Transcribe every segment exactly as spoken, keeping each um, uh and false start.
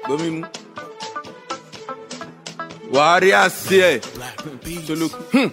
Bomimu. Warrior say. So look. Hmm.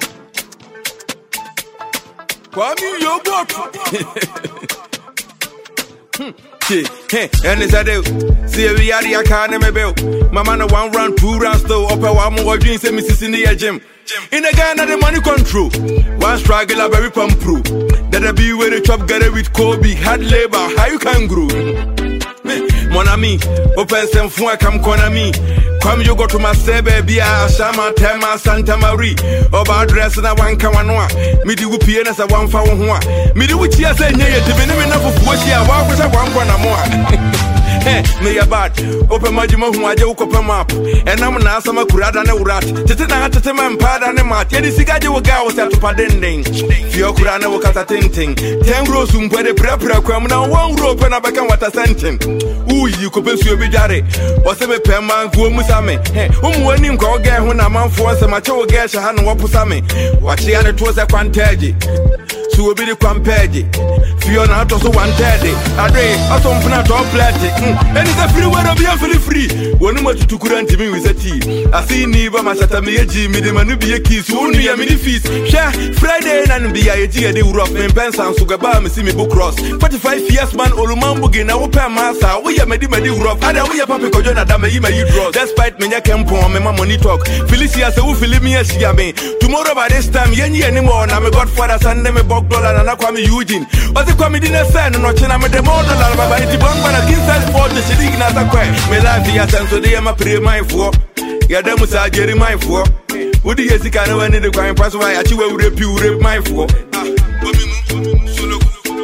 Kwame Yogo. Hmm. Hey, and it's a deal. See, we are the Akane Mebel. Mama, no one round, two rounds, though. Upper one more drinks, and Missus in the gym. In a Ghana, the money control. One struggle, a very pump through. That'll be where the chop got it with Kobe. Hard labor, how you can grow. Mon ami, open some fun, come corner me. Come you go to my say baby, Shama, Tema, Santa Marie. Over dress and I want Kawanwa. Me do P N as a one for one. Me do what you say, near to be enough of what you are. Walk with a one corner more. Hey, me a bad. Open my jimo who I do open map. And I'm an answer my curada and a rat. Titina to them and pad and a mat. Yet the cigar you will go with that padending. Your curana will cut a tinting. Ten grows um where the prepper come now one rope and I become what a sentence. Ooh, you could be so be daddy. Or some perman who musame. Hey, um, when you go get when I'm on for some macho gash and what pusame. Watch the other towards a quantage. So will be the quampage. Fiona out also one thirty. A day, I don't plan to plastic. And it's a free word of being fully free. One more to current me with a tea. I see Niva Masatami, Jimmy, the Manubia keys, only a mini feast. Share Friday and be a G A D rough and pens and Sugaba, Missimi book cross. forty-five years man, Olumambugin, our pen massa. We are made rough. I don't we are Papa Kojana Dama, you may draw. Despite me, I can't pour me money talk. Felicia, so Philippi, tomorrow by this time, Yenny anymore. I'm a godfather, son, name a bog dollar, and I call me Eugene. But the comedy didn't send, and watching I'm a demo, but it's one against us for the city. Not a quay. Me life here, so they am a pre mindful. Yadamus are Jerry mindful. Would you see kind of any the crime pass why I will rape you, rape mindful? Solo,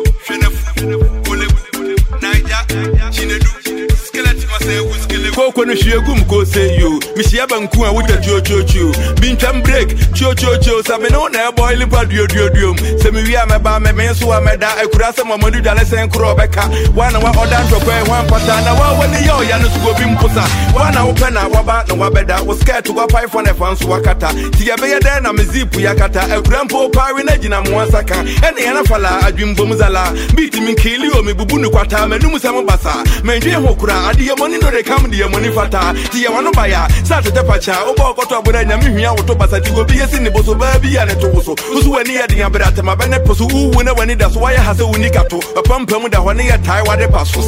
Niger, Chinedu, skeleton was a whiskey. Coco, she gum go say you. Mishia Bankua with a Jojo Chu. Bintam break, Jojo Chu, Saminona, boiling pad, your diodium. Semi, we are my bar, my men, so I'm a da, I could have some money, Dallas and Crobecca. One hour or down to one patana, one when the yo, Yanus go bimposa. One hour pen, our bat, no wabeda, was scared to go five for the fans wakata. Tiabea then, I'm a zip yakata, a grandpa parinagina Mwasaka, and the Anafala, a dream bomzala, beating me kill you, me bubunu quata, Menumusama basa, Menjia Hokura, the money no they come the money fata, Tiawano Baya, Saturday Pacha, Obokoto Burana, Mimia, Otobasa, to go be a sinable baby and a toso, who's when he had the Abrata, my Benet Posu, whenever he does why I has a unicato, a pump with the one year tie, what they pass for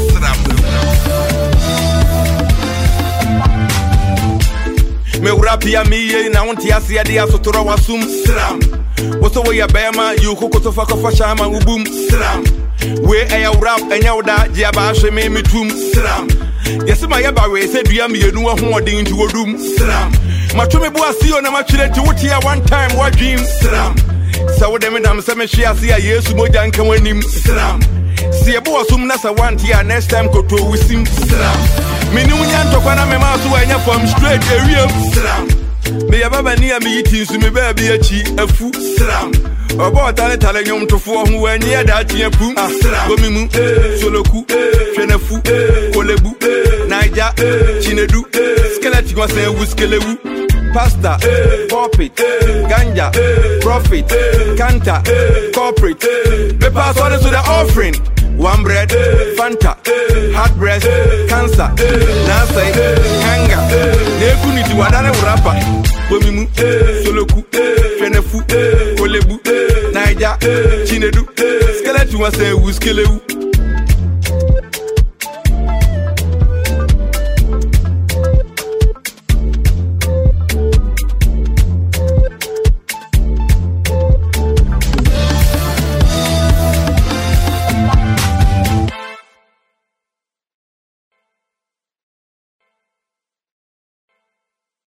me rapia me na wonti ase ade asotoro wasum sram woso we ya bema you kokoto fa kofa shama ubum sram we eya rap enya woda je aba hwe me metum sram yesi ma ye ba we se dua me yenu ho odin nti wodum sram mato me bo asio na matwire ti wotia one time what dream sram so dem dam se me hwe ase ya yesu moja nka wanim sram se ebo wasum na sa one tia next time koto wisim sram Minunya ntokwana me maso anya from straight area slam. Me ya baba ni am yiti nsu me ba bi achi afu slam. Obo tale tale nyom tofo ho anya ya da tia pu gomimu soloku hwenafu kolebu naija chinedu skeleton was say wuskelewu pasta pulpit ganja profit kanta corporate me pass all to the offering. One bread, Fanta, heart breast, cancer, Nasai, hunger, Nekuniti, Wadana rapper, Bomimu, Soloku, Fenefu, Kolebu, Naija, Chinedu, skeleton was a whiskelewu.